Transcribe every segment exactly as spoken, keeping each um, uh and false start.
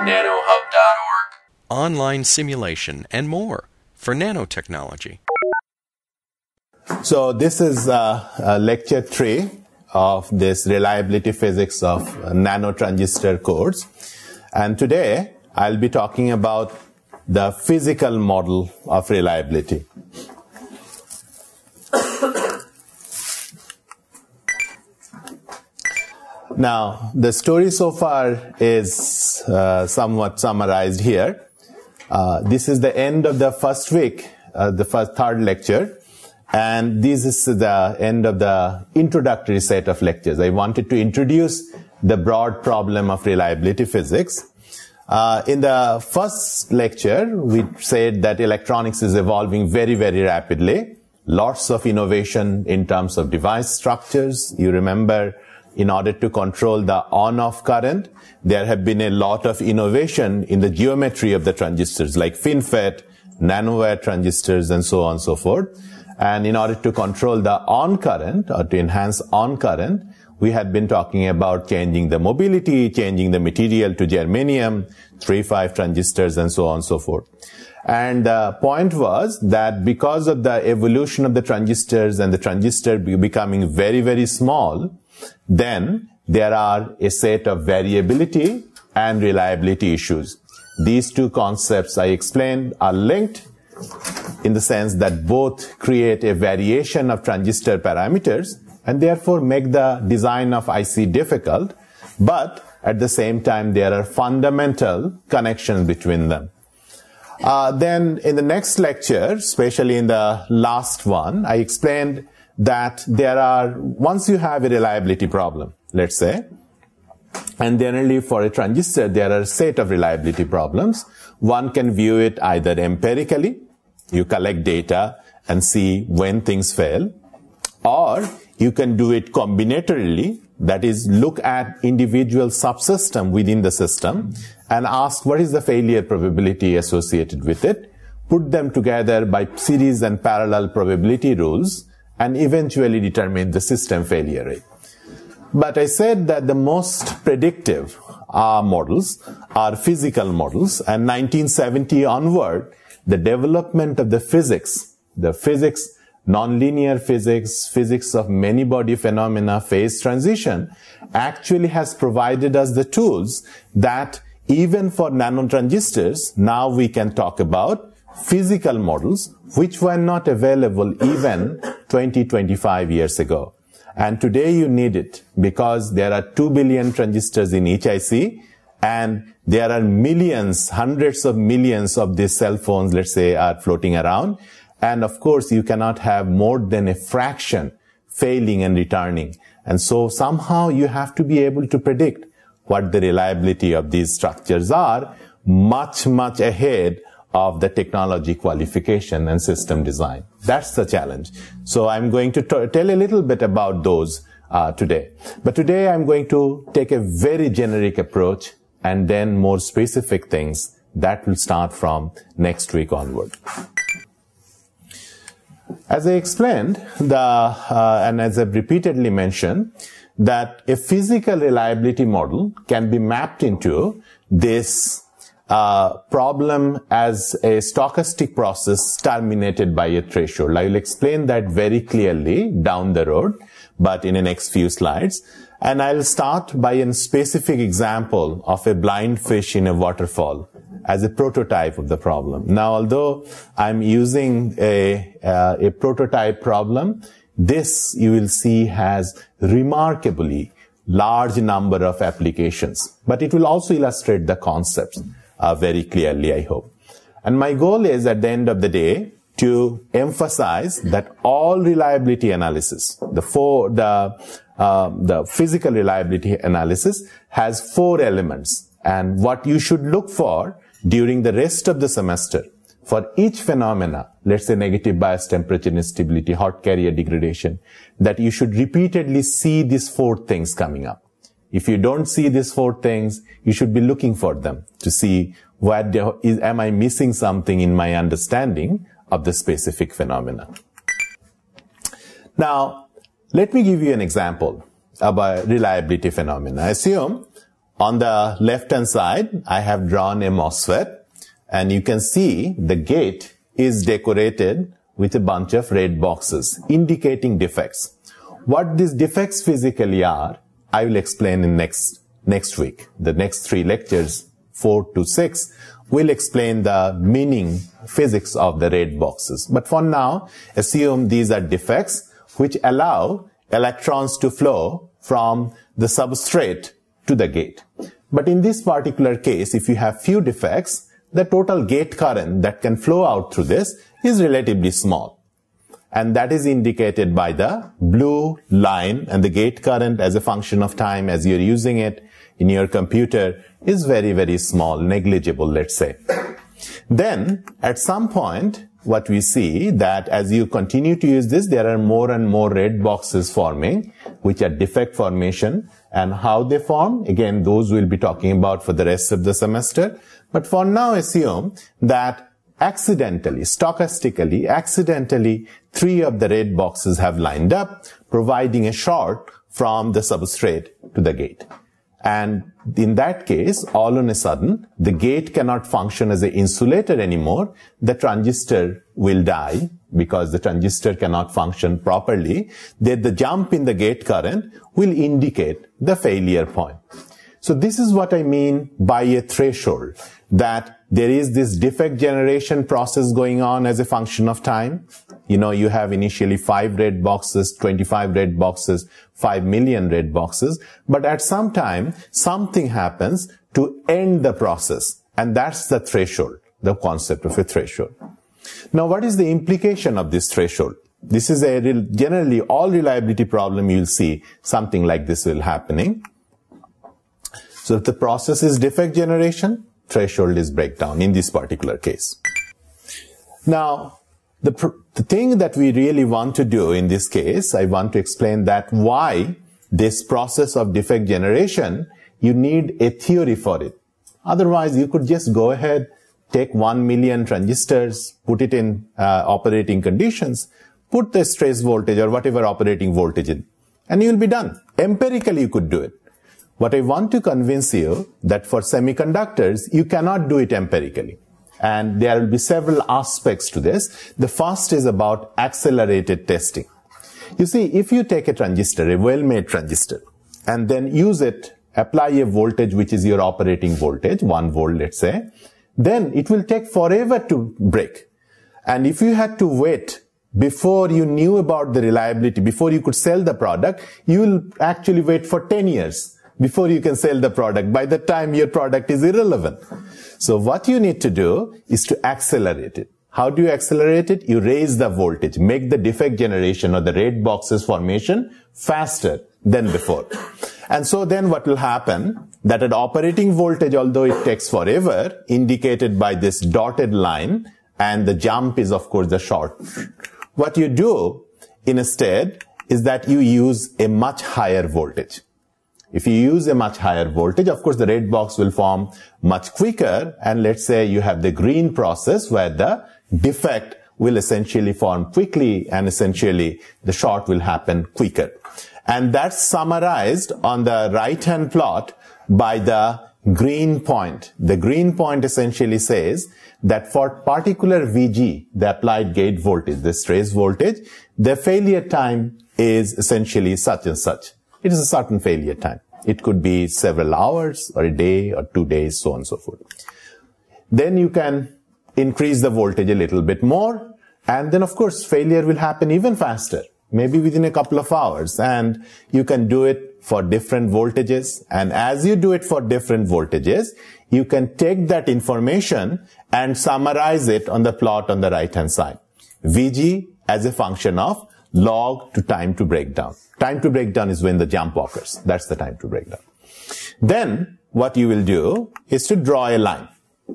nanohub dot org. Online simulation and more for nanotechnology. So this is uh, uh, lecture three of this reliability physics of uh, nanotransistor course. And today I'll be talking about the physical model of reliability. Now, the story so far is uh, somewhat summarized here. Uh, this is the end of the first week, uh, the first third lecture, and this is the end of the introductory set of lectures. I wanted to introduce the broad problem of reliability physics. Uh, in the first lecture, we said that electronics is evolving very, very rapidly. Lots of innovation in terms of device structures. You remember, in order to control the on-off current, there have been a lot of innovation in the geometry of the transistors, like FinFET, nanowire transistors, and so on and so forth. And in order to control the on current, or to enhance on current, we had been talking about changing the mobility, changing the material to germanium, three five transistors, and so on and so forth. And the point was that because of the evolution of the transistors and the transistor becoming very, very small, then there are a set of variability and reliability issues. These two concepts I explained are linked in the sense that both create a variation of transistor parameters and therefore make the design of I C difficult, but at the same time there are fundamental connections between them. Uh, then in the next lecture, especially in the last one, I explained that there are, once you have a reliability problem, let's say, and generally for a transistor, there are a set of reliability problems. One can view it either empirically, you collect data and see when things fail, or you can do it combinatorially, that is, look at individual subsystem within the system and ask what is the failure probability associated with it, put them together by series and parallel probability rules, and eventually determine the system failure rate. But I said that the most predictive uh, models are physical models, and nineteen seventy onward, the development of the physics, the physics, nonlinear physics, physics of many-body phenomena, phase transition, actually has provided us the tools that even for nanotransistors, now we can talk about physical models which were not available even twenty, twenty-five years ago. And today you need it because there are two billion transistors in each I C and there are millions, hundreds of millions of these cell phones, let's say, are floating around. And of course, you cannot have more than a fraction failing and returning. And so somehow you have to be able to predict what the reliability of these structures are much, much ahead of the technology qualification and system design. That's the challenge. So I'm going to t- tell a little bit about those uh, today. But today I'm going to take a very generic approach and then more specific things that will start from next week onward. As I explained, the uh, and as I've repeatedly mentioned, that a physical reliability model can be mapped into this Uh, problem as a stochastic process terminated by a threshold. I will explain that very clearly down the road, but in the next few slides. And I'll start by a specific example of a blind fish in a waterfall as a prototype of the problem. Now, although I'm using a, uh, a prototype problem, this you will see has remarkably large number of applications, but it will also illustrate the concepts Uh, very clearly, I hope. And my goal is at the end of the day to emphasize that all reliability analysis, the four, the, uh, the physical reliability analysis has four elements. And what you should look for during the rest of the semester for each phenomena, let's say negative bias temperature instability, hot carrier degradation, that you should repeatedly see these four things coming up. If you don't see these four things, you should be looking for them to see where there is, am I missing something in my understanding of the specific phenomena. Now, let me give you an example of a reliability phenomena. Assume on the left-hand side, I have drawn a MOSFET, and you can see the gate is decorated with a bunch of red boxes, indicating defects. What these defects physically are, I will explain in next, next week. The next three lectures, four to six, will explain the meaning, physics of the red boxes. But for now, assume these are defects which allow electrons to flow from the substrate to the gate. But in this particular case, if you have few defects, the total gate current that can flow out through this is relatively small. And that is indicated by the blue line, and the gate current as a function of time as you're using it in your computer is very, very small, negligible, let's say. Then, at some point, what we see that as you continue to use this, there are more and more red boxes forming, which are defect formation, and how they form, again, those we'll be talking about for the rest of the semester. But for now, assume that accidentally, stochastically, accidentally, three of the red boxes have lined up, providing a short from the substrate to the gate. And in that case, all on a sudden, the gate cannot function as an insulator anymore. The transistor will die because the transistor cannot function properly. Then the jump in the gate current will indicate the failure point. So this is what I mean by a threshold, that there is this defect generation process going on as a function of time. You know, you have initially five red boxes, twenty-five red boxes, five million red boxes, but at some time, something happens to end the process. And that's the threshold, the concept of a threshold. Now, what is the implication of this threshold? This is a real, generally all reliability problem, you'll see something like this will happening. So if the process is defect generation, threshold is breakdown in this particular case. Now, the, pr- the thing that we really want to do in this case, I want to explain that why this process of defect generation, you need a theory for it. Otherwise, you could just go ahead, take one million transistors, put it in uh, operating conditions, put the trace voltage or whatever operating voltage in, and you'll be done. Empirically, you could do it. What I want to convince you that for semiconductors, you cannot do it empirically. And there will be several aspects to this. The first is about accelerated testing. You see, if you take a transistor, a well-made transistor, and then use it, apply a voltage which is your operating voltage, one volt, let's say, then it will take forever to break. And if you had to wait before you knew about the reliability, before you could sell the product, you will actually wait for ten years. Before you can sell the product, by the time your product is irrelevant. So what you need to do is to accelerate it. How do you accelerate it? You raise the voltage, make the defect generation or the red boxes formation faster than before. And so then what will happen, that at operating voltage, although it takes forever, indicated by this dotted line, and the jump is of course the short. What you do instead is that you use a much higher voltage. If you use a much higher voltage, of course, the red box will form much quicker. And let's say you have the green process where the defect will essentially form quickly and essentially the short will happen quicker. And that's summarized on the right-hand plot by the green point. The green point essentially says that for particular V G, the applied gate voltage, this trace voltage, the failure time is essentially such and such. It is a certain failure time. It could be several hours or a day or two days, so on and so forth. Then you can increase the voltage a little bit more. And then, of course, failure will happen even faster, maybe within a couple of hours. And you can do it for different voltages. And as you do it for different voltages, you can take that information and summarize it on the plot on the right-hand side. V G as a function of log to time to breakdown. Time to breakdown is when the jump occurs. That's the time to breakdown. Then what you will do is to draw a line.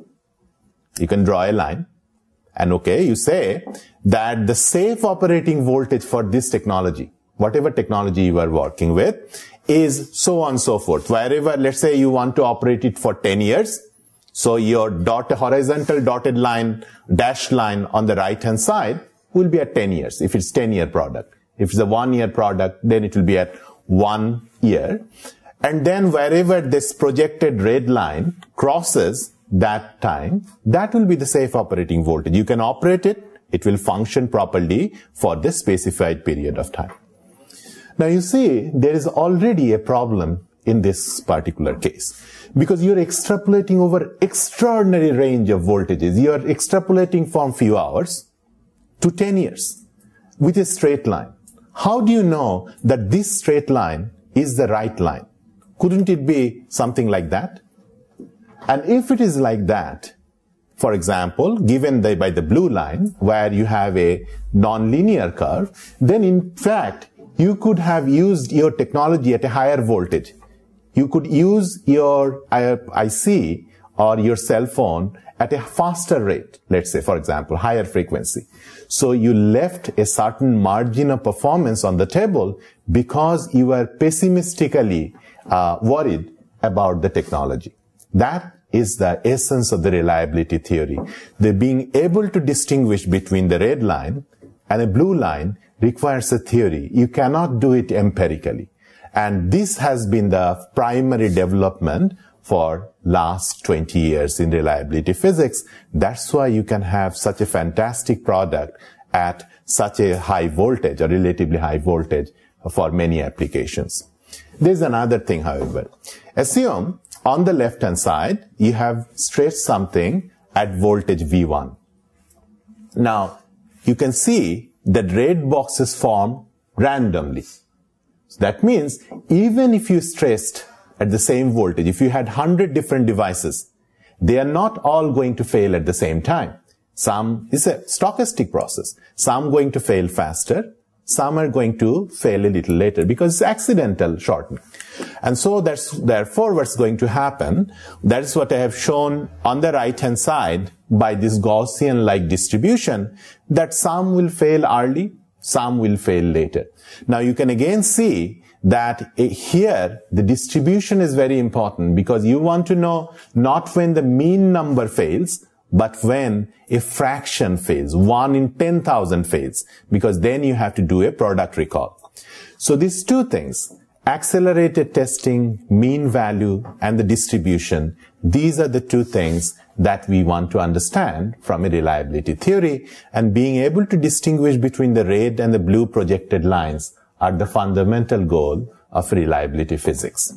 You can draw a line. And okay, you say that the safe operating voltage for this technology, whatever technology you are working with, is so on and so forth. Wherever, let's say you want to operate it for ten years. So your dot, horizontal dotted line, dashed line on the right hand side will be at ten years, if it's ten year product. If it's a one year product, then it will be at one year. And then wherever this projected red line crosses that time, that will be the safe operating voltage. You can operate it. It will function properly for the specified period of time. Now you see, there is already a problem in this particular case, because you're extrapolating over extraordinary range of voltages. You're extrapolating from few hours to ten years with a straight line. How do you know that this straight line is the right line? Couldn't it be something like that? And if it is like that, for example, given the, by the blue line, where you have a nonlinear curve, then in fact, you could have used your technology at a higher voltage. You could use your I C or your cell phone at a faster rate, let's say, for example, higher frequency. So you left a certain margin of performance on the table because you were pessimistically uh, worried about the technology. That is the essence of the reliability theory. The being able to distinguish between the red line and a blue line requires a theory. You cannot do it empirically. And this has been the primary development for last twenty years in reliability physics. That's why you can have such a fantastic product at such a high voltage or relatively high voltage for many applications. There's another thing, however. Assume on the left-hand side, you have stretched something at voltage V one. Now, you can see that red boxes form randomly. So that means even if you stressed at the same voltage, if you had one hundred different devices, they are not all going to fail at the same time. Some is a stochastic process. Some going to fail faster. Some are going to fail a little later because it's accidental shortening. And so that's, therefore what's going to happen, that's what I have shown on the right hand side by this Gaussian-like distribution, that some will fail early, some will fail later. Now you can again see that here the distribution is very important because you want to know not when the mean number fails, but when a fraction fails, one in ten thousand fails, because then you have to do a product recall. So these two things, accelerated testing, mean value, and the distribution, these are the two things that we want to understand from a reliability theory, and being able to distinguish between the red and the blue projected lines are the fundamental goal of reliability physics.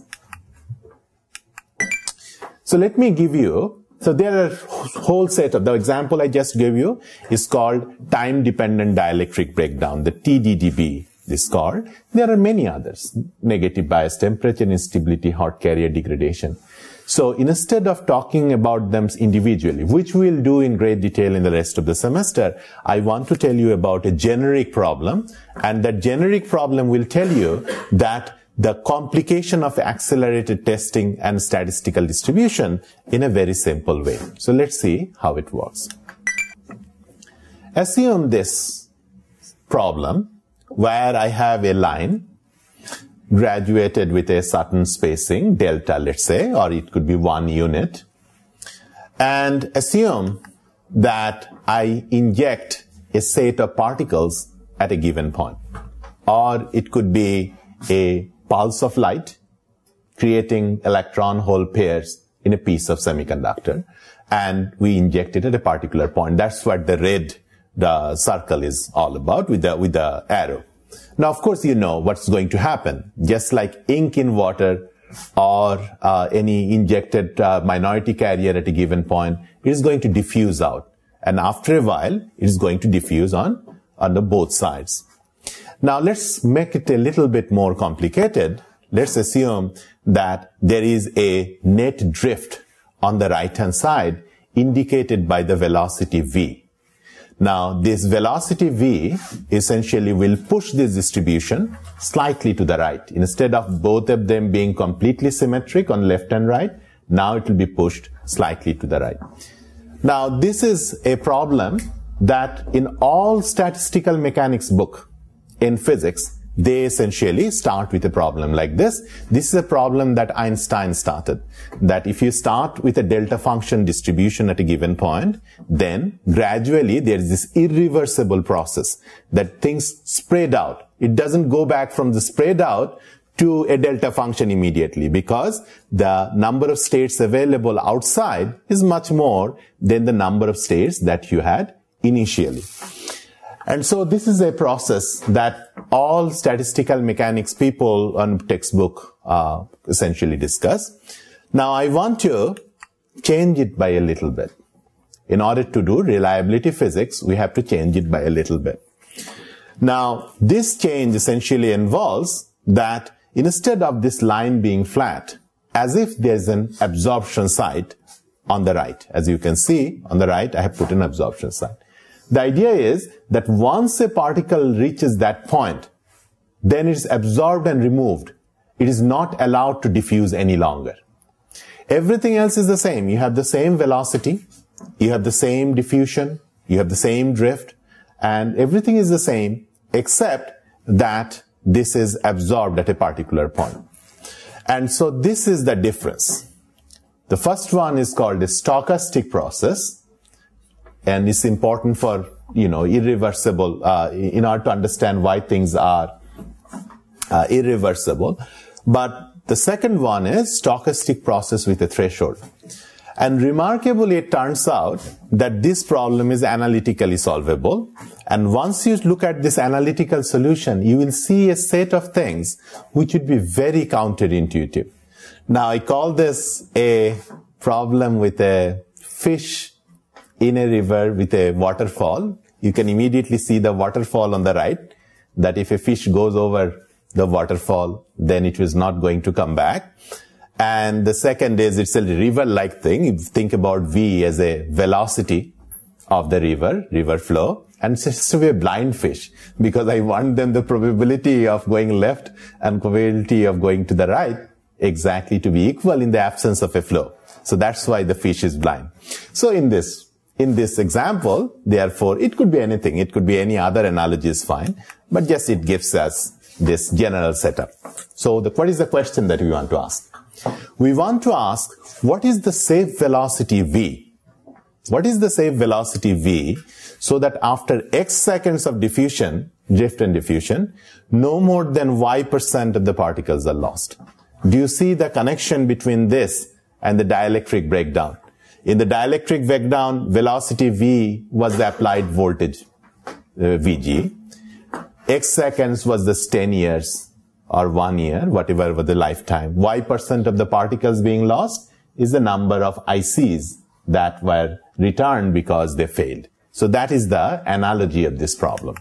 So let me give you So there are a whole set of, the example I just gave you is called time-dependent dielectric breakdown, the T D D B is called. There are many others, negative bias temperature instability, hot carrier degradation. So instead of talking about them individually, which we'll do in great detail in the rest of the semester, I want to tell you about a generic problem, and that generic problem will tell you that the complication of accelerated testing and statistical distribution in a very simple way. So let's see how it works. Assume this problem where I have a line graduated with a certain spacing, delta, let's say, or it could be one unit. And assume that I inject a set of particles at a given point. Or it could be a pulse of light creating electron-hole pairs in a piece of semiconductor, and we inject it at a particular point. That's what the red the circle is all about with the with the arrow. Now, of course, you know what's going to happen. Just like ink in water or uh, any injected uh, minority carrier at a given point, it is going to diffuse out, and after a while, it is going to diffuse on on the both sides. Now let's make it a little bit more complicated. Let's assume that there is a net drift on the right-hand side indicated by the velocity v. Now this velocity v essentially will push this distribution slightly to the right. Instead of both of them being completely symmetric on left and right, now it will be pushed slightly to the right. Now this is a problem that in all statistical mechanics book, in physics, they essentially start with a problem like this. This is a problem that Einstein started. That if you start with a delta function distribution at a given point, then gradually there is this irreversible process that things spread out. It doesn't go back from the spread out to a delta function immediately, because the number of states available outside is much more than the number of states that you had initially. And so this is a process that all statistical mechanics people on textbook uh, essentially discuss. Now I want to change it by a little bit. In order to do reliability physics, we have to change it by a little bit. Now, this change essentially involves that instead of this line being flat, as if there's an absorption site on the right. As you can see, on the right, I have put an absorption site. The idea is that once a particle reaches that point, then it's absorbed and removed. It is not allowed to diffuse any longer. Everything else is the same. You have the same velocity, you have the same diffusion, you have the same drift, and everything is the same except that this is absorbed at a particular point. And so this is the difference. The first one is called a stochastic process, and it's important for, you know, irreversible, uh, in order to understand why things are uh, irreversible. But the second one is stochastic process with a threshold. And remarkably, it turns out that this problem is analytically solvable. And once you look at this analytical solution, you will see a set of things which would be very counterintuitive. Now, I call this a problem with a fish in a river with a waterfall. You can immediately see the waterfall on the right, that if a fish goes over the waterfall, then it is not going to come back. And the second is it's a river-like thing. You think about V as a velocity of the river, river flow. And it's just to be a blind fish, because I want them the probability of going left and probability of going to the right exactly to be equal in the absence of a flow. So that's why the fish is blind. So in this, in this example, therefore, it could be anything. It could be any other analogy is fine. But just it gives us this general setup. So the, what is the question that we want to ask? We want to ask, what is the safe velocity V? What is the safe velocity V so that after X seconds of diffusion, drift and diffusion, no more than Y percent of the particles are lost? Do you see the connection between this and the dielectric breakdown? In the dielectric breakdown, velocity V was the applied voltage, uh, V G. X seconds was the ten years or one year, whatever was the lifetime. Y percent of the particles being lost is the number of I Cs that were returned because they failed. So that is the analogy of this problem.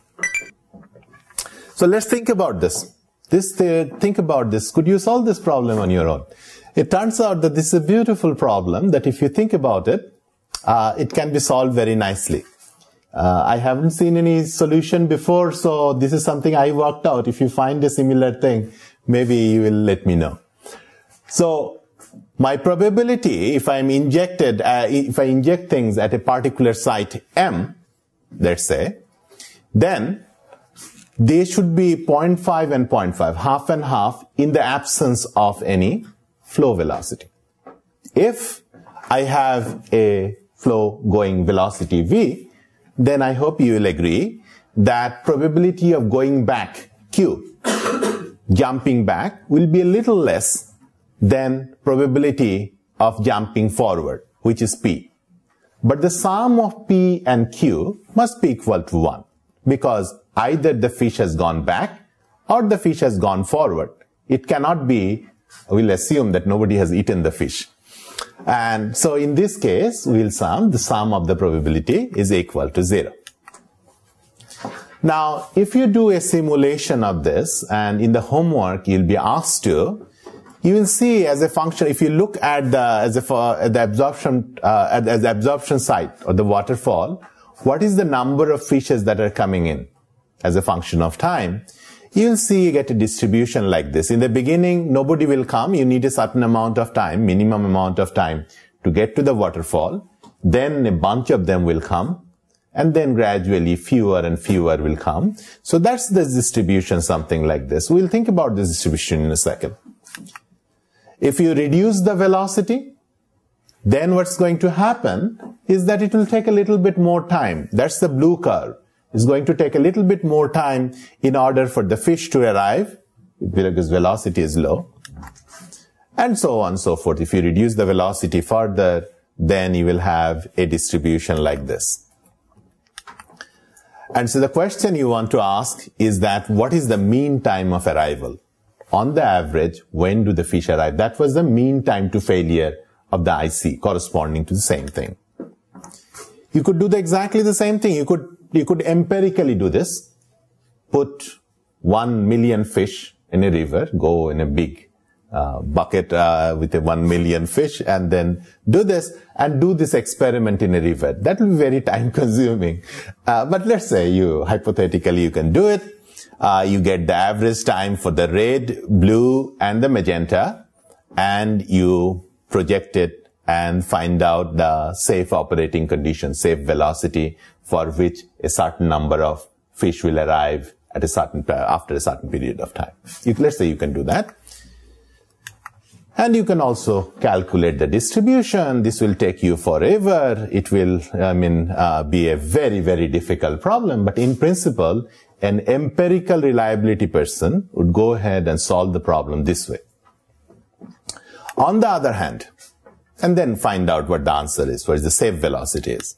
So let's think about this. This uh, think about this. Could you solve this problem on your own? It turns out that this is a beautiful problem that if you think about it, uh, it can be solved very nicely. Uh, I haven't seen any solution before, so this is something I worked out. If you find a similar thing, maybe you will let me know. So my probability, if I'm injected, uh, if I inject things at a particular site M, let's say, then they should be zero point five and zero point five, half and half, in the absence of any flow velocity. If I have a flow going velocity V, then I hope you will agree that probability of going back, Q, jumping back, will be a little less than probability of jumping forward, which is P. But the sum of P and Q must be equal to one, because either the fish has gone back or the fish has gone forward. It cannot be, we'll assume that nobody has eaten the fish. And so in this case, we'll sum, the sum of the probability is equal to zero. Now, if you do a simulation of this, and in the homework you'll be asked to, you will see as a function, if you look at the, as a, at the absorption, uh, at, at the absorption site or the waterfall, what is the number of fishes that are coming in as a function of time? You'll see you get a distribution like this. In the beginning, nobody will come. You need a certain amount of time, minimum amount of time to get to the waterfall. Then a bunch of them will come. And then gradually fewer and fewer will come. So that's the distribution, something like this. We'll think about this distribution in a second. If you reduce the velocity, then what's going to happen is that it will take a little bit more time. That's the blue curve. It's going to take a little bit more time in order for the fish to arrive because velocity is low. And so on and so forth. If you reduce the velocity further, then you will have a distribution like this. And so the question you want to ask is that what is the mean time of arrival? On the average, when do the fish arrive? That was the mean time to failure of the I C, corresponding to the same thing. You could do the exactly the same thing. You could, you could empirically do this. Put one million fish in a river, go in a big uh, bucket uh, with a one million fish, and then do this and do this experiment in a river. That will be very time consuming. Uh, but let's say you, hypothetically, you can do it. Uh, you get the average time for the red, blue, and the magenta, and you project it and find out the safe operating conditions, safe velocity for which a certain number of fish will arrive at a certain, after a certain period of time. You, let's say you can do that. And you can also calculate the distribution. This will take you forever. It will, I mean, uh, be a very, very difficult problem. But in principle, an empirical reliability person would go ahead and solve the problem this way. On the other hand, and then find out what the answer is, what the safe velocity is.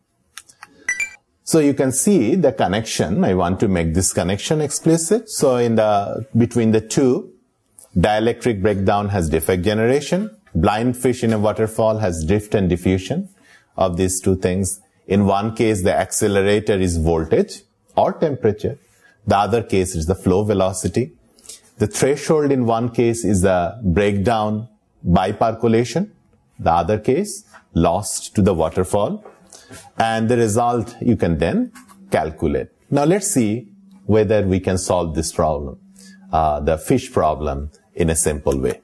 So you can see the connection. I want to make this connection explicit. So in the, between the two, dielectric breakdown has defect generation. Blind fish in a waterfall has drift and diffusion of these two things. In one case, the accelerator is voltage or temperature. The other case is the flow velocity. The threshold in one case is the breakdown by percolation. The other case, lost to the waterfall. And the result you can then calculate. Now let's see whether we can solve this problem, uh, the fish problem, in a simple way.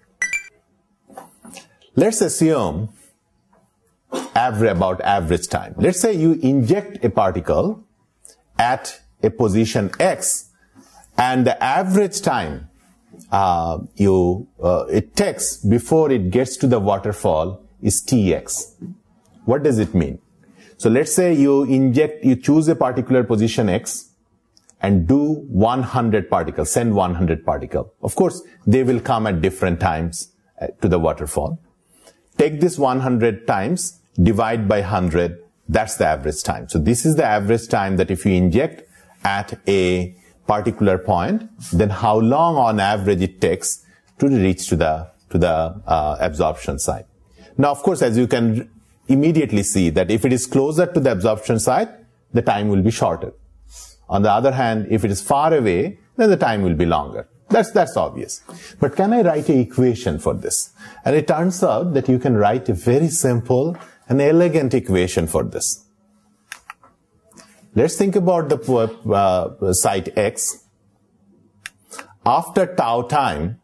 Let's assume average, about average time. Let's say you inject a particle at a position X, and the average time uh, you uh, it takes before it gets to the waterfall is T X. What does it mean? So let's say you inject, you choose a particular position X and do one hundred particles, send one hundred particles. Of course, they will come at different times to the waterfall. Take this one hundred times, divide by one hundred, that's the average time. So this is the average time that if you inject at a particular point, then how long on average it takes to reach to the, to the uh, absorption site. Now, of course, as you can immediately see that if it is closer to the absorption site, the time will be shorter. On the other hand, if it is far away, then the time will be longer. That's, that's obvious. But can I write an equation for this? And it turns out that you can write a very simple and elegant equation for this. Let's think about the uh, site X. After tau time,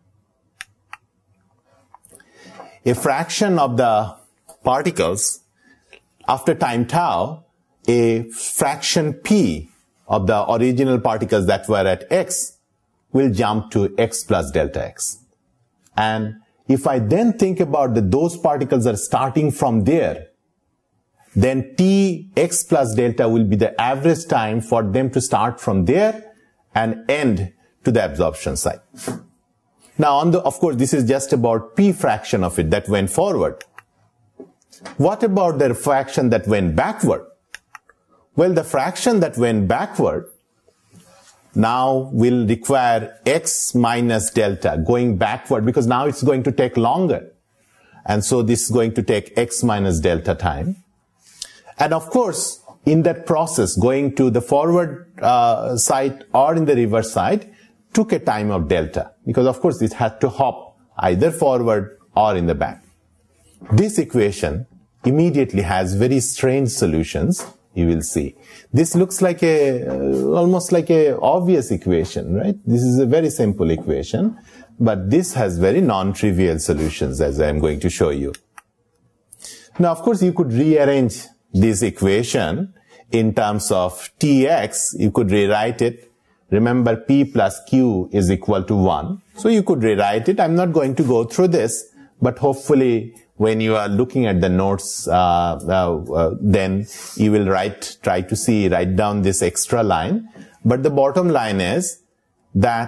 a fraction of the particles, after time tau, a fraction p of the original particles that were at X will jump to X plus delta X. And if I then think about that those particles are starting from there, then T X plus delta will be the average time for them to start from there and end to the absorption site. Now, on the, of course, this is just about P fraction of it that went forward. What about the fraction that went backward? Well, the fraction that went backward now will require X minus delta going backward, because now it's going to take longer. And so this is going to take X minus delta time. And of course, in that process, going to the forward uh, side or in the reverse side took a time of delta, because of course it had to hop either forward or in the back. This equation immediately has very strange solutions. You will see. This looks like a, uh, almost like a obvious equation, right? This is a very simple equation, but this has very non-trivial solutions, as I am going to show you. Now, of course, you could rearrange this equation in terms of T X. You could rewrite it. Remember, P plus Q is equal to one. So you could rewrite it. I'm not going to go through this, but hopefully when you are looking at the notes, uh, uh, uh, then you will write, try to see, write down this extra line. But the bottom line is that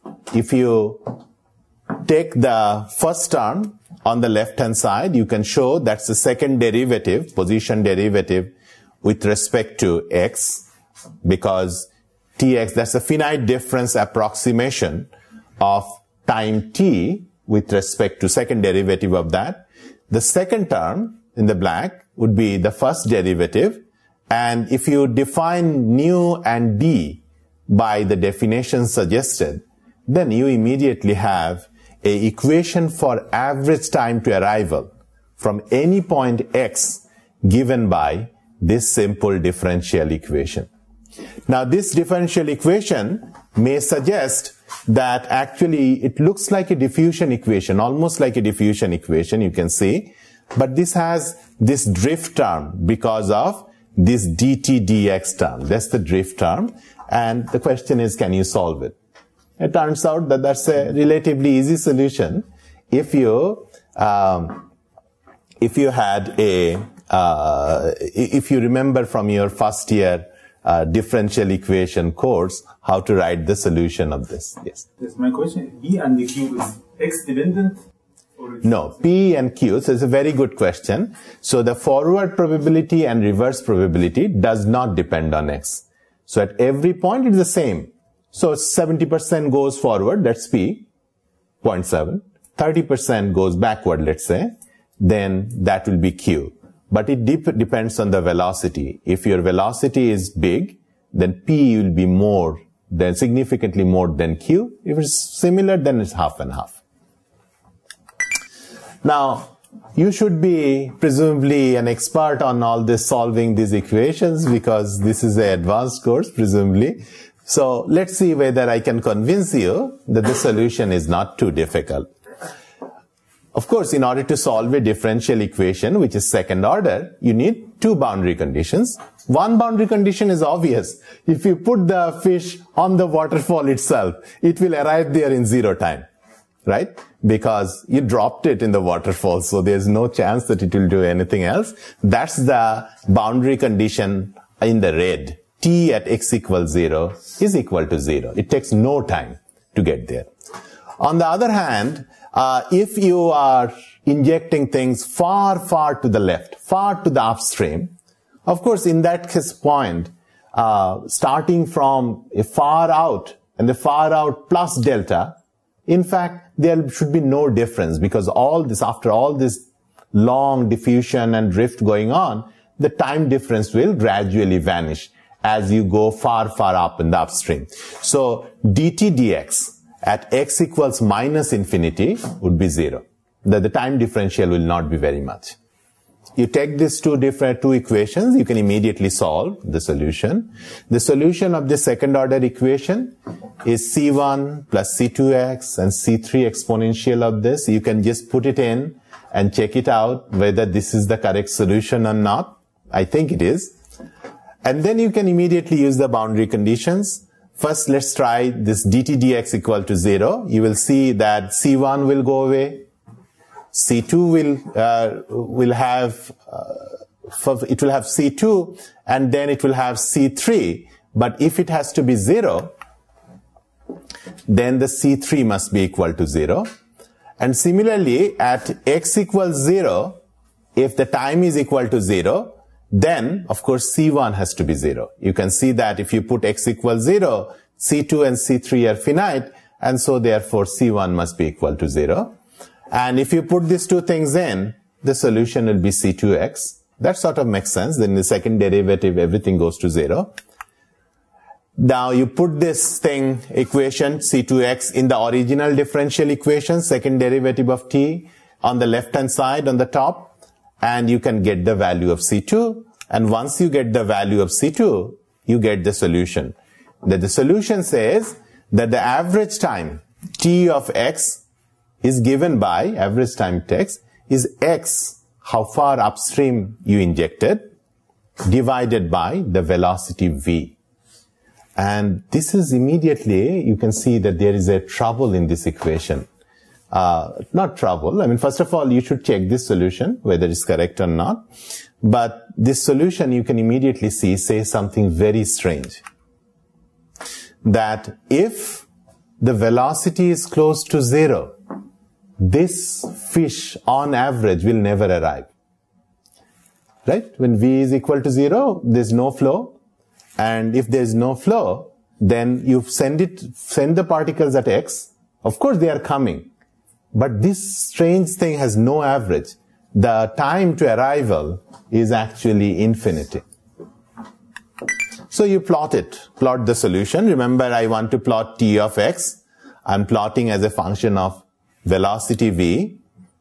if you take the first term on the left-hand side, you can show that's the second derivative, position derivative with respect to x, because tx, that's a finite difference approximation of time t with respect to second derivative of that. The second term in the black would be the first derivative, and if you define nu and d by the definition suggested, then you immediately have a equation for average time to arrival from any point x given by this simple differential equation. Now, this differential equation may suggest that actually it looks like a diffusion equation, almost like a diffusion equation, you can see, but this has this drift term because of this dt dx term. That's the drift term, and the question is, can you solve it? It turns out that that's a relatively easy solution if you um, if you had a uh, if you remember from your first year uh, differential equation course how to write the solution of this. Yes. Yes. My question: P and the Q is x dependent? Or no, P and Q. So it's a very good question. So the forward probability and reverse probability does not depend on x. So at every point it's the same. So seventy percent goes forward, that's P, zero point seven. thirty percent goes backward, let's say, then that will be Q. But it dep- depends on the velocity. If your velocity is big, then P will be more than, significantly more than Q. If it's similar, then it's half and half. Now, you should be presumably an expert on all this, solving these equations, because this is an advanced course, presumably. So let's see whether I can convince you that the solution is not too difficult. Of course, in order to solve a differential equation, which is second order, you need two boundary conditions. One boundary condition is obvious. If you put the fish on the waterfall itself, it will arrive there in zero time, right? Because you dropped it in the waterfall, so there's no chance that it will do anything else. That's the boundary condition in the red. T at x equals zero is equal to zero. It takes no time to get there. On the other hand, uh, if you are injecting things far, far to the left, far to the upstream, of course, in that case point, uh, starting from a far out and the far out plus delta, in fact, there should be no difference, because all this, after all this long diffusion and drift going on, the time difference will gradually vanish as you go far, far up in the upstream. So dt dx at x equals minus infinity would be zero. The, the time differential will not be very much. You take these two different two equations, you can immediately solve the solution. The solution of the second order equation is c one plus c two x and c three exponential of this. You can just put it in and check it out whether this is the correct solution or not. I think it is. And then you can immediately use the boundary conditions. First, let's try this dt dx equal to zero. You will see that c one will go away. c two will, uh, will have, uh, it will have c two, and then it will have c three. But if it has to be zero, then the c three must be equal to zero. And similarly, at x equals zero, if the time is equal to zero, then, of course, c one has to be zero. You can see that if you put x equals zero, c two and c three are finite, and so therefore c one must be equal to zero. And if you put these two things in, the solution will be c two x. That sort of makes sense. Then in the second derivative, everything goes to zero. Now you put this thing, equation, c two x, in the original differential equation, second derivative of t, on the left-hand side on the top, and you can get the value of c two. And once you get the value of c two, you get the solution. That the solution says that the average time t of x is given by, average time t x, is x, how far upstream you injected, divided by the velocity v. And this is immediately, you can see that there is a trouble in this equation. Uh, not trouble. I mean, first of all, you should check this solution, whether it's correct or not. But this solution, you can immediately see, says something very strange. That if the velocity is close to zero, this fish on average will never arrive. Right? When v is equal to zero, there's no flow. And if there's no flow, then you send it, send the particles at x. Of course, they are coming. But this strange thing has no average. The time to arrival is actually infinity. So you plot it, plot the solution. Remember, I want to plot t of x. I'm plotting as a function of velocity v.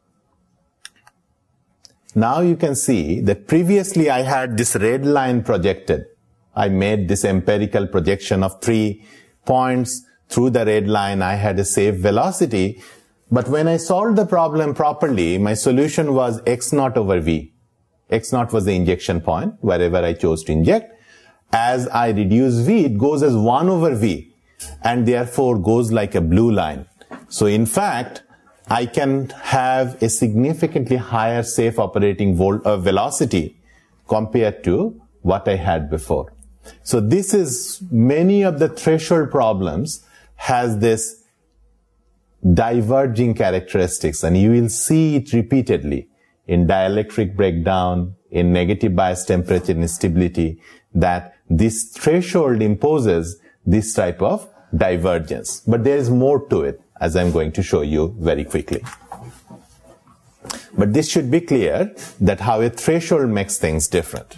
Now you can see that previously I had this red line projected. I made this empirical projection of three points through the red line. I had a safe velocity. But when I solved the problem properly, my solution was x naught over v. x naught was the injection point, wherever I chose to inject. As I reduce v, it goes as one over v, and therefore goes like a blue line. So in fact, I can have a significantly higher safe operating volt, uh, velocity compared to what I had before. So this is, many of the threshold problems has this diverging characteristics, and you will see it repeatedly in dielectric breakdown, in negative bias temperature instability, that this threshold imposes this type of divergence. But there is more to it, as I'm going to show you very quickly. But this should be clear that how a threshold makes things different.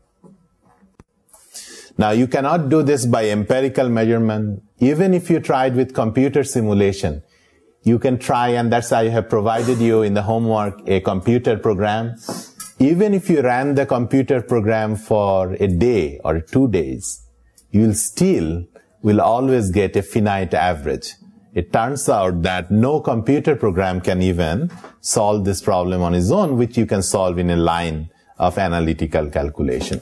Now, you cannot do this by empirical measurement. Even if you tried with computer simulation, you can try, and that's why I have provided you in the homework a computer program. Even if you ran the computer program for a day or two days, you will still will always get a finite average. It turns out that no computer program can even solve this problem on its own, which you can solve in a line of analytical calculation.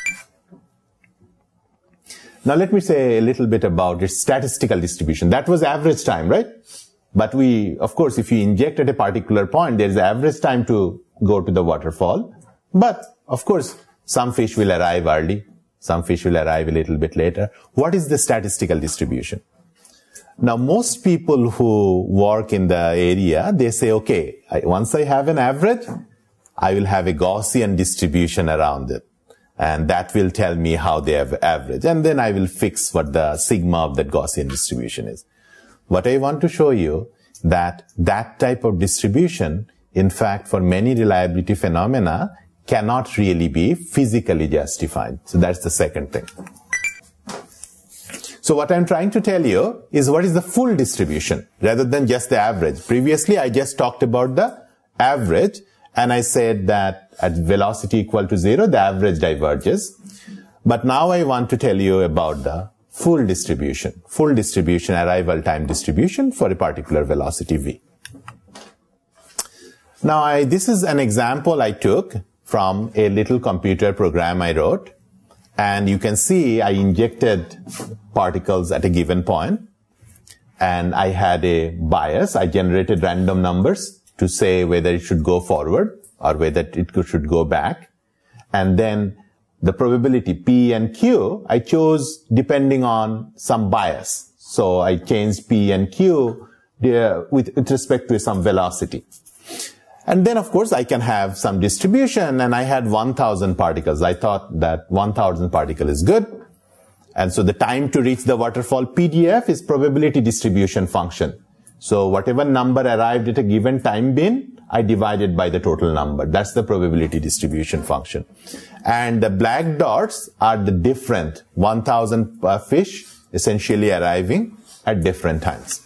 Now let me say a little bit about its statistical distribution. That was average time, right? But we, of course, if you inject at a particular point, there is average time to go to the waterfall. But, of course, some fish will arrive early. Some fish will arrive a little bit later. What is the statistical distribution? Now, most people who work in the area, they say, okay, I, once I have an average, I will have a Gaussian distribution around it. And that will tell me how they have average. And then I will fix what the sigma of that Gaussian distribution is. What I want to show you that that type of distribution, in fact, for many reliability phenomena, cannot really be physically justified. So that's the second thing. So what I'm trying to tell you is what is the full distribution rather than just the average. Previously, I just talked about the average, and I said that at velocity equal to zero, the average diverges. But now I want to tell you about the full distribution, full distribution, arrival time distribution for a particular velocity v. Now, I, this is an example I took from a little computer program I wrote. And you can see I injected particles at a given point. And I had a bias. I generated random numbers to say whether it should go forward or whether it should go back. And then the probability P and Q, I chose depending on some bias. So I changed P and Q uh, with, with respect to some velocity. And then, of course, I can have some distribution, and I had one thousand particles. I thought that one thousand particle is good. And so the time to reach the waterfall P D F is probability distribution function. So whatever number arrived at a given time bin, I divided by the total number. That's the probability distribution function. And the black dots are the different one thousand uh, fish essentially arriving at different times.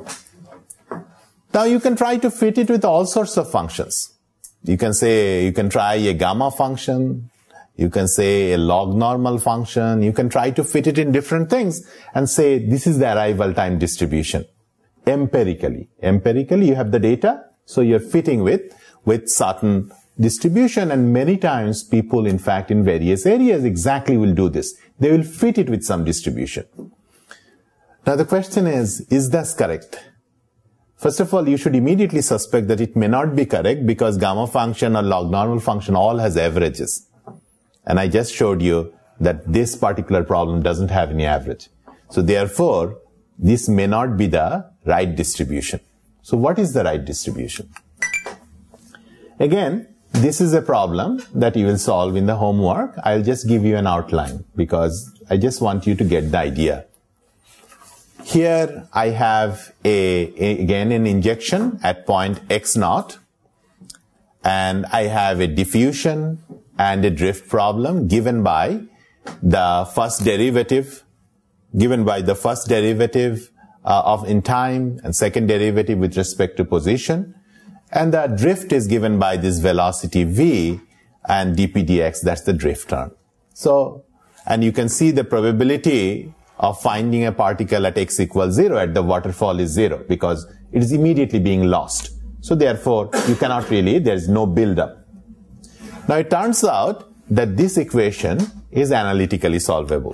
Now you can try to fit it with all sorts of functions. You can say, you can try a gamma function. You can say a log normal function. You can try to fit it in different things and say, this is the arrival time distribution. Empirically. Empirically, you have the data. So you're fitting with, with certain distribution, and many times people, in fact, in various areas exactly will do this. They will fit it with some distribution. Now the question is, is this correct? First of all, you should immediately suspect that it may not be correct because gamma function or log normal function all has averages. And I just showed you that this particular problem doesn't have any average. So therefore, this may not be the right distribution. So what is the right distribution? Again, this is a problem that you will solve in the homework. I'll just give you an outline because I just want you to get the idea. Here I have a, a again an injection at point x naught, and I have a diffusion and a drift problem given by the first derivative, given by the first derivative uh, of in time and second derivative with respect to position, and the drift is given by this velocity v and dp dx. That's the drift term. So, and you can see the probability of finding a particle at x equals zero at the waterfall is zero because it is immediately being lost. So therefore, you cannot really, there is no build-up. Now it turns out that this equation is analytically solvable.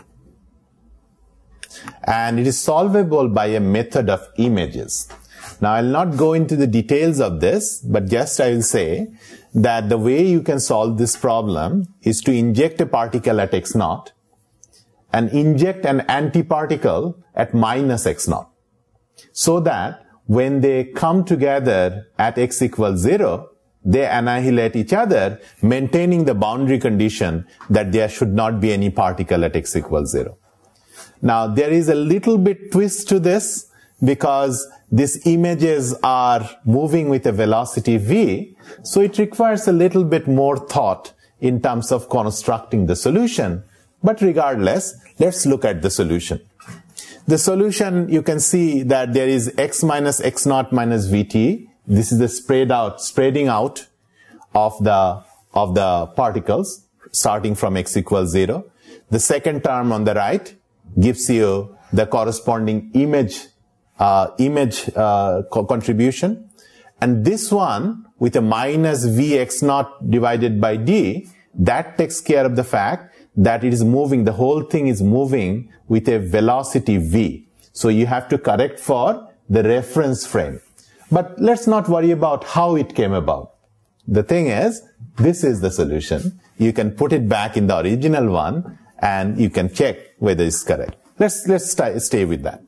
And it is solvable by a method of images. Now I'll not go into the details of this, but just I will say that the way you can solve this problem is to inject a particle at x naught and inject an antiparticle at minus x naught, so that when they come together at x equals zero, they annihilate each other, maintaining the boundary condition that there should not be any particle at x equals zero. Now, there is a little bit twist to this because these images are moving with a velocity v, so it requires a little bit more thought in terms of constructing the solution. But regardless, let's look at the solution. The solution, you can see that there is x minus x naught minus vt. This is the spread out, spreading out of the, of the particles starting from x equals zero. The second term on the right gives you the corresponding image, uh, image, uh, co contribution. And this one with a minus v x naught divided by d, that takes care of the fact that it is moving, the whole thing is moving with a velocity v. So you have to correct for the reference frame. But let's not worry about how it came about. The thing is, this is the solution. You can put it back in the original one and you can check whether it's correct. Let's, let's st- stay with that.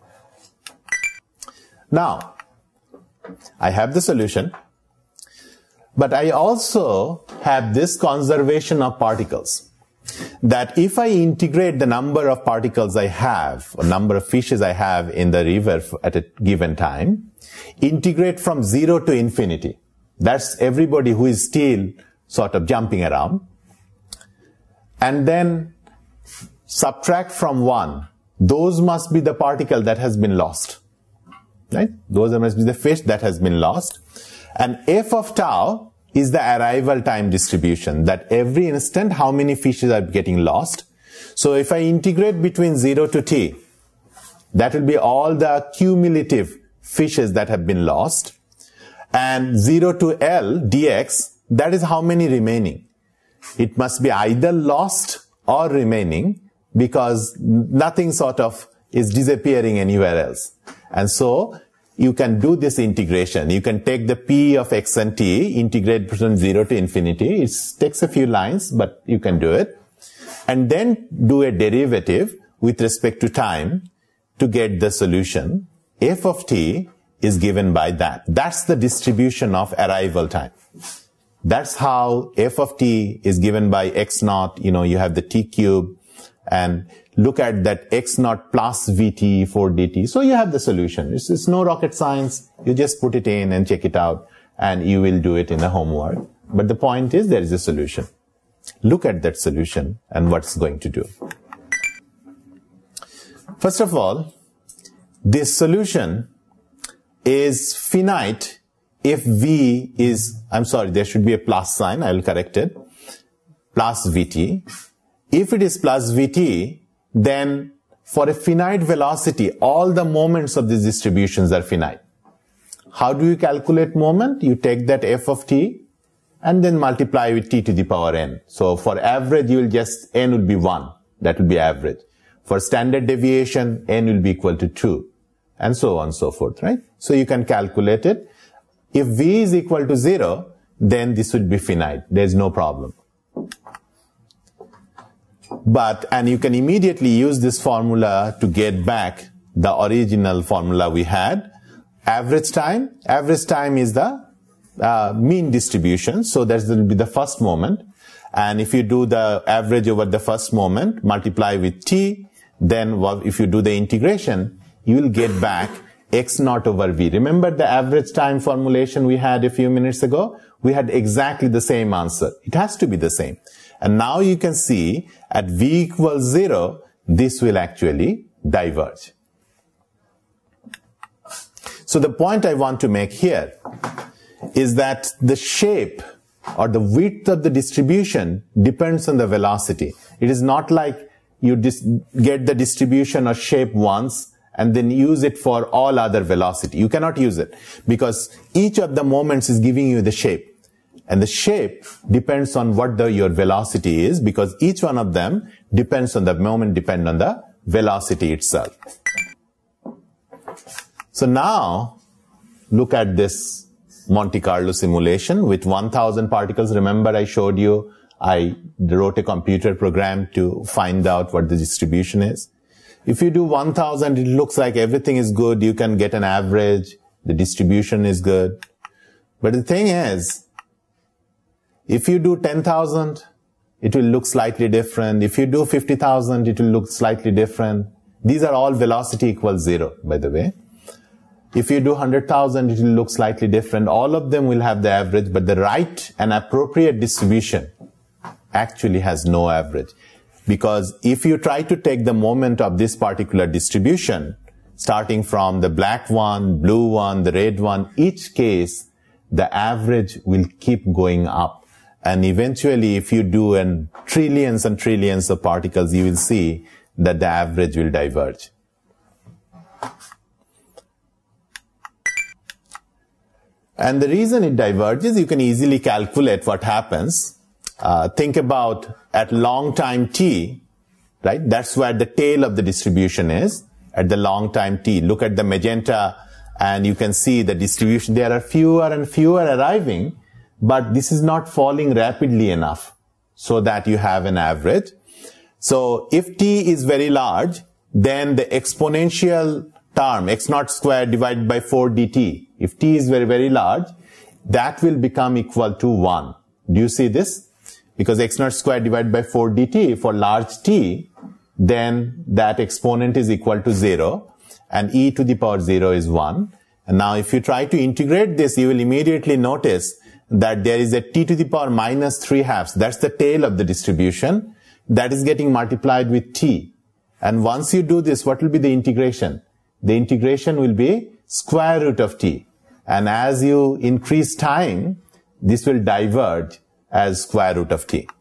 Now, I have the solution, but I also have this conservation of particles. That if I integrate the number of particles I have, or number of fishes I have in the river at a given time, integrate from zero to infinity. That's everybody who is still sort of jumping around. And then subtract from one. Those must be the particle that has been lost. Right? Those must be the fish that has been lost. And f of tau is the arrival time distribution, that every instant how many fishes are getting lost. So if I integrate between zero to t, that will be all the cumulative fishes that have been lost. And zero to L dx, that is how many remaining. It must be either lost or remaining because nothing sort of is disappearing anywhere else. And so you can do this integration. You can take the p of x and t, integrate from zero to infinity. It takes a few lines, but you can do it. And then do a derivative with respect to time to get the solution. F of t is given by that. That's the distribution of arrival time. That's how f of t is given by x naught. You know, you have the t cube, and look at that x naught plus vt for dt. So you have the solution. It's, it's no rocket science. You just put it in and check it out, and you will do it in the homework. But the point is there is a solution. Look at that solution and what's going to do. First of all, this solution is finite if v is, I'm sorry, there should be a plus sign. I will correct it. Plus vt. If it is plus vt, then for a finite velocity, all the moments of these distributions are finite. How do you calculate moment? You take that f of t and then multiply with t to the power n. So for average, you will just, n will be one. That will be average. For standard deviation, n will be equal to two. And so on and so forth, right? So you can calculate it. If v is equal to zero, then this would be finite. There's no problem. But, and you can immediately use this formula to get back the original formula we had. Average time, average time is the uh, mean distribution. So that will be the first moment. And if you do the average over the first moment, multiply with t, then if you do the integration, you will get back x naught over v. Remember the average time formulation we had a few minutes ago? We had exactly the same answer. It has to be the same. And now you can see at v equals zero, this will actually diverge. So the point I want to make here is that the shape or the width of the distribution depends on the velocity. It is not like you dis- get the distribution or shape once and then use it for all other velocity. You cannot use it because each of the moments is giving you the shape. And the shape depends on what the, your velocity is, because each one of them depends on the moment, depend on the velocity itself. So now, look at this Monte Carlo simulation with one thousand particles. Remember I showed you, I wrote a computer program to find out what the distribution is. If you do one thousand, it looks like everything is good. You can get an average. The distribution is good. But the thing is, if you do ten thousand, it will look slightly different. If you do fifty thousand, it will look slightly different. These are all velocity equals zero, by the way. If you do one hundred thousand, it will look slightly different. All of them will have the average, but the right and appropriate distribution actually has no average. Because if you try to take the moment of this particular distribution, starting from the black one, blue one, the red one, each case, the average will keep going up. And eventually, if you do an trillions and trillions of particles, you will see that the average will diverge. And the reason it diverges, you can easily calculate what happens. Uh, think about at long time t, right? That's where the tail of the distribution is, at the long time t. Look at the magenta and you can see the distribution. There are fewer and fewer arriving, but this is not falling rapidly enough so that you have an average. So if t is very large, then the exponential term, x naught squared divided by four dt, if t is very, very large, that will become equal to one. Do you see this? Because x naught squared divided by four dt for large t, then that exponent is equal to zero, and e to the power zero is one. And now if you try to integrate this, you will immediately notice that there is a t to the power minus three halves. That's the tail of the distribution. That is getting multiplied with t. And once you do this, what will be the integration? The integration will be square root of t. And as you increase time, this will diverge as square root of t.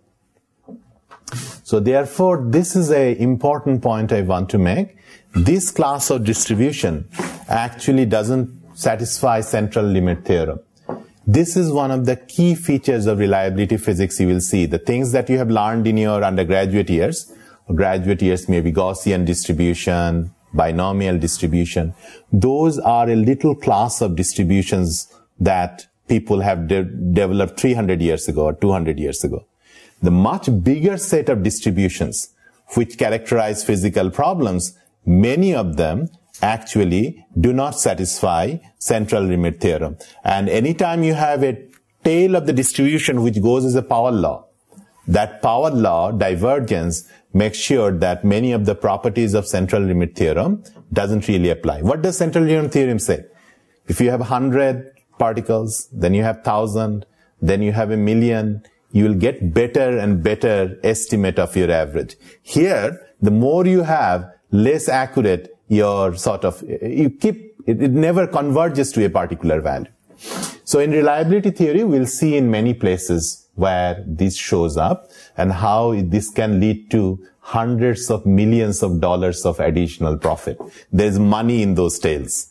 So therefore, this is an important point I want to make. This class of distribution actually doesn't satisfy central limit theorem. This is one of the key features of reliability physics you will see. The things that you have learned in your undergraduate years, or graduate years, maybe Gaussian distribution, binomial distribution. Those are a little class of distributions that people have de- developed three hundred years ago or two hundred years ago. The much bigger set of distributions which characterize physical problems, many of them actually do not satisfy central limit theorem. And anytime you have a tail of the distribution which goes as a power law, that power law divergence makes sure that many of the properties of central limit theorem doesn't really apply. What does central limit theorem say? If you have one hundred particles, then you have one thousand, then you have a million, you will get better and better estimate of your average. Here, the more you have, less accurate your sort of, you keep, it, it never converges to a particular value. So in reliability theory, we'll see in many places where this shows up and how this can lead to hundreds of millions of dollars of additional profit. There's money in those tails.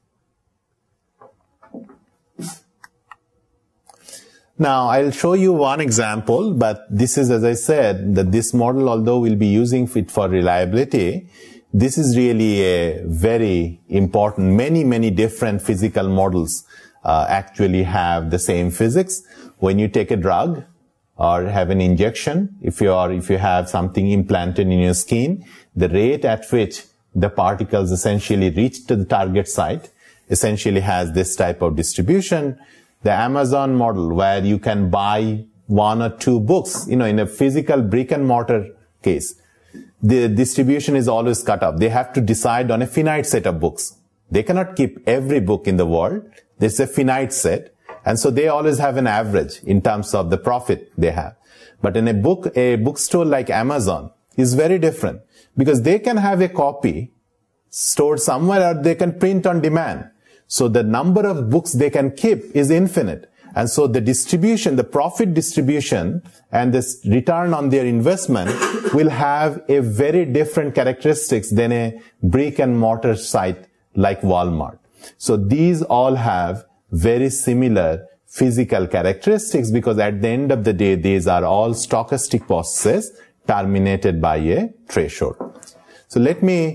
Now, I'll show you one example, but this is, as I said, that this model, although we'll be using it for reliability, this is really a very important, many, many different physical models uh, actually have the same physics. When you take a drug or have an injection, if you are, if you have something implanted in your skin, the rate at which the particles essentially reach to the target site, essentially has this type of distribution. The Amazon model, where you can buy one or two books, you know, in a physical brick and mortar case, the distribution is always cut off. They have to decide on a finite set of books. They cannot keep every book in the world. There's a finite set. And so they always have an average in terms of the profit they have. But in a book, a bookstore like Amazon is very different, because they can have a copy stored somewhere, or they can print on demand. So the number of books they can keep is infinite. And so the distribution, the profit distribution and this return on their investment will have a very different characteristics than a brick and mortar site like Walmart. So these all have very similar physical characteristics, because at the end of the day, these are all stochastic processes terminated by a threshold. So let me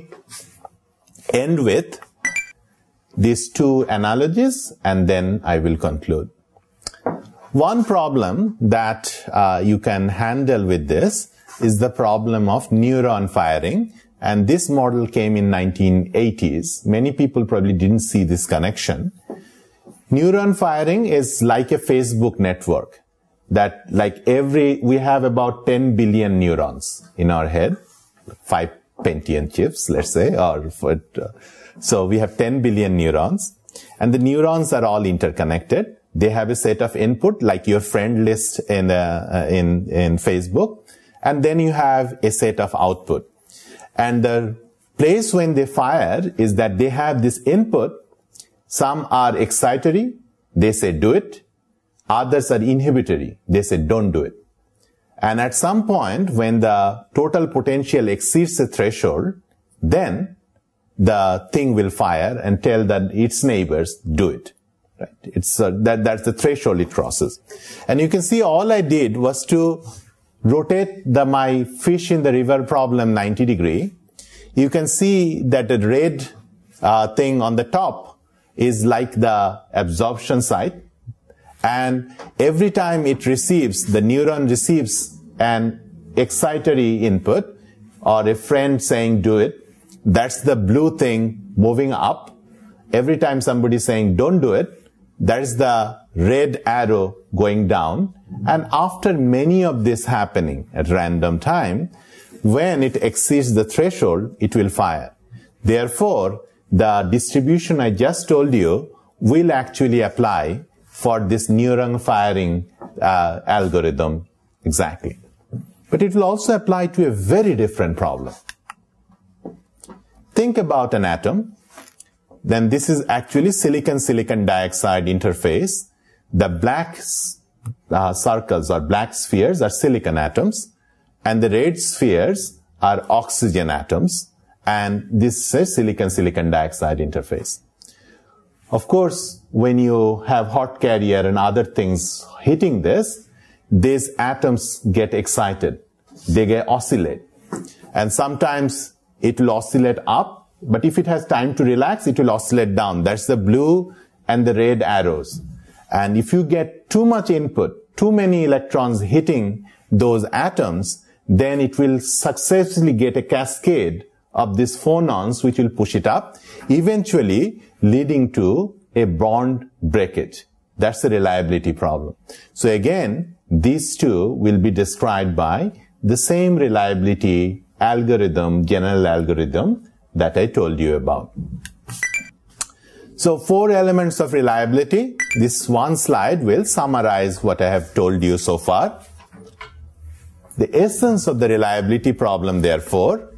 end with these two analogies, and then I will conclude. One problem that uh, you can handle with this is the problem of neuron firing. And this model came in nineteen eighties. Many people probably didn't see this connection. Neuron firing is like a Facebook network, that like every, we have about ten billion neurons in our head, five Pentium chips, let's say, or for, uh, so we have ten billion neurons, and the neurons are all interconnected. They have a set of input, like your friend list in, uh, in, in Facebook, and then you have a set of output. And the place when they fire is that they have this input. Some are excitatory, they say do it. Others are inhibitory, they say don't do it. And at some point, when the total potential exceeds the threshold, then the thing will fire and tell that its neighbors do it. Right? It's uh, that that's the threshold it crosses. And you can see all I did was to rotate the my fish in the river problem ninety degree. You can see that the red uh, thing on the top is like the absorption site. And every time it receives, the neuron receives an excitatory input or a friend saying do it, that's the blue thing moving up. Every time somebody is saying don't do it, that's the red arrow going down. And after many of this happening at random time, when it exceeds the threshold, it will fire. Therefore, the distribution I just told you will actually apply for this neuron firing uh, algorithm exactly. But it will also apply to a very different problem. Think about an atom. Then this is actually silicon-silicon dioxide interface. The black uh, circles or black spheres are silicon atoms, and the red spheres are oxygen atoms. And this is silicon-silicon dioxide interface. Of course, when you have hot carrier and other things hitting this, these atoms get excited. They get oscillate. And sometimes it will oscillate up, but if it has time to relax, it will oscillate down. That's the blue and the red arrows. And if you get too much input, too many electrons hitting those atoms, then it will successfully get a cascade of these phonons which will push it up, eventually leading to a bond breakage. That's the reliability problem. So again, these two will be described by the same reliability algorithm, general algorithm that I told you about. So four elements of reliability. This one slide will summarize what I have told you so far. The essence of the reliability problem, therefore,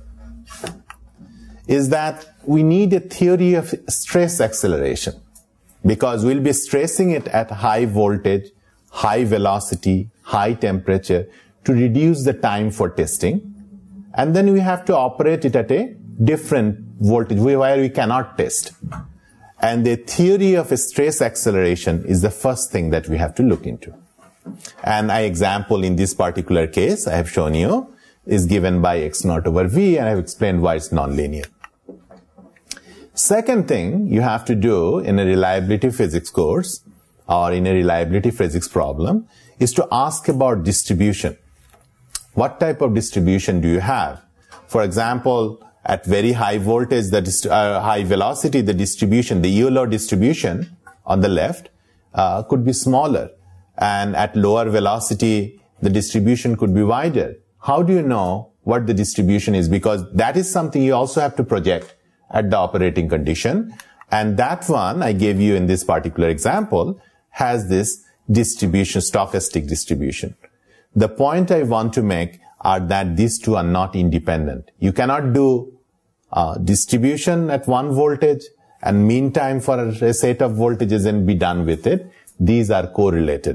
is that we need a theory of stress acceleration, because we'll be stressing it at high voltage, high velocity, high temperature to reduce the time for testing. And then we have to operate it at a different voltage where we cannot test. And the theory of stress acceleration is the first thing that we have to look into. And an example in this particular case I have shown you is given by x naught over v, and I have explained why it's nonlinear. Second thing you have to do in a reliability physics course or in a reliability physics problem is to ask about distribution. What type of distribution do you have? For example, at very high voltage, the dist- uh, high velocity, the distribution, the Euler distribution on the left uh, could be smaller. And at lower velocity, the distribution could be wider. How do you know what the distribution is? Because that is something you also have to project at the operating condition. And that one I gave you in this particular example has this distribution, stochastic distribution. The point I want to make are that these two are not independent. You cannot do uh, distribution at one voltage and mean time for a set of voltages and be done with it. These are correlated.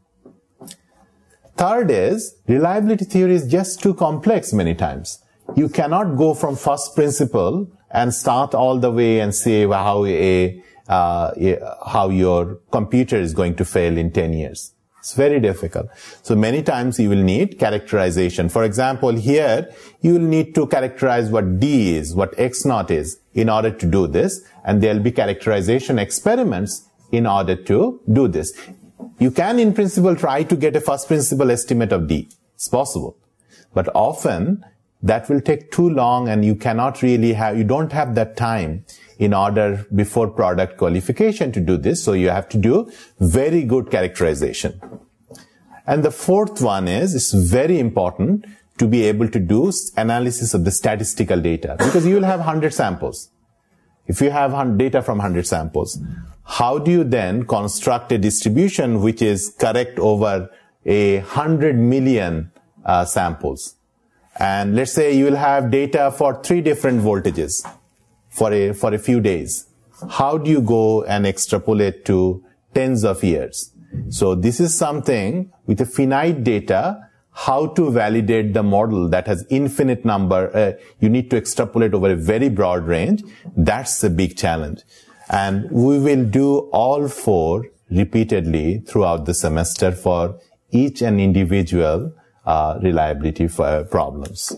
Third is, reliability theory is just too complex many times. You cannot go from first principle and start all the way and say how a, uh, how your computer is going to fail in ten years. It's very difficult. So many times you will need characterization. For example, here you will need to characterize what D is, what X naught is in order to do this. And there will be characterization experiments in order to do this. You can, in principle, try to get a first principle estimate of D. It's possible. But often, that will take too long and you cannot really have, you don't have that time in order before product qualification to do this. So you have to do very good characterization. And the fourth one is, it's very important to be able to do analysis of the statistical data because you will have one hundred samples. If you have data from one hundred samples, how do you then construct a distribution which is correct over a one hundred million uh, samples? And let's say you will have data for three different voltages for a, for a few days. How do you go and extrapolate to tens of years? So this is something with a finite data, how to validate the model that has infinite number. Uh, you need to extrapolate over a very broad range. That's a big challenge. And we will do all four repeatedly throughout the semester for each and individual uh, reliability for, problems.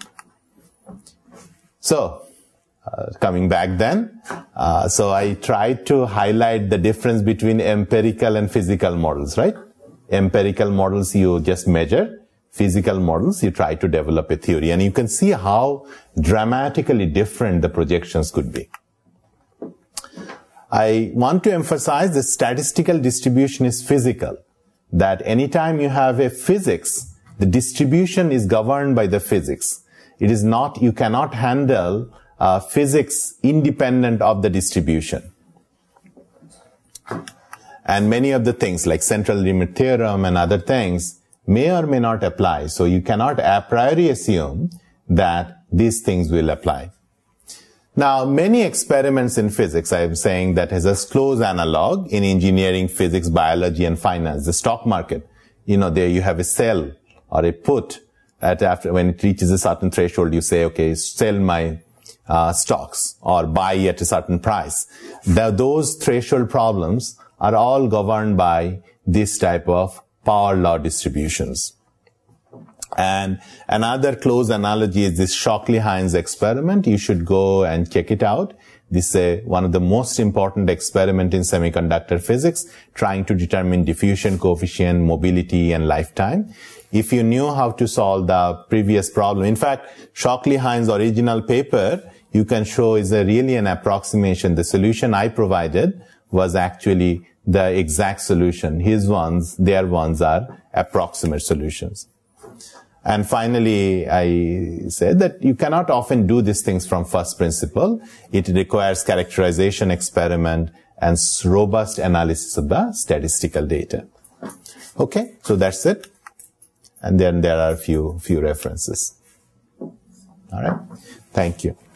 So, uh, coming back then, uh, so I tried to highlight the difference between empirical and physical models, right? Empirical models you just measure. Physical models you try to develop a theory. And you can see how dramatically different the projections could be. I want to emphasize that statistical distribution is physical. That anytime you have a physics, the distribution is governed by the physics. It is not, you cannot handle uh, physics independent of the distribution. And many of the things like central limit theorem and other things may or may not apply. So you cannot a priori assume that these things will apply. Now, many experiments in physics, I am saying that has a close analog in engineering, physics, biology, and finance. The stock market, you know, there you have a sell or a put. That after when it reaches a certain threshold, you say, okay, sell my uh, stocks or buy at a certain price. The, those threshold problems are all governed by this type of power law distributions. And another close analogy is this Shockley-Hines experiment. You should go and check it out. This is a, one of the most important experiment in semiconductor physics, trying to determine diffusion coefficient, mobility, and lifetime. If you knew how to solve the previous problem, in fact, Shockley-Hines' original paper, you can show is a really an approximation. The solution I provided was actually the exact solution. His ones, their ones are approximate solutions. And finally, I said that you cannot often do these things from first principle. It requires characterization experiment and robust analysis of the statistical data. Okay, so that's it. And then there are a few, few references. All right. Thank you.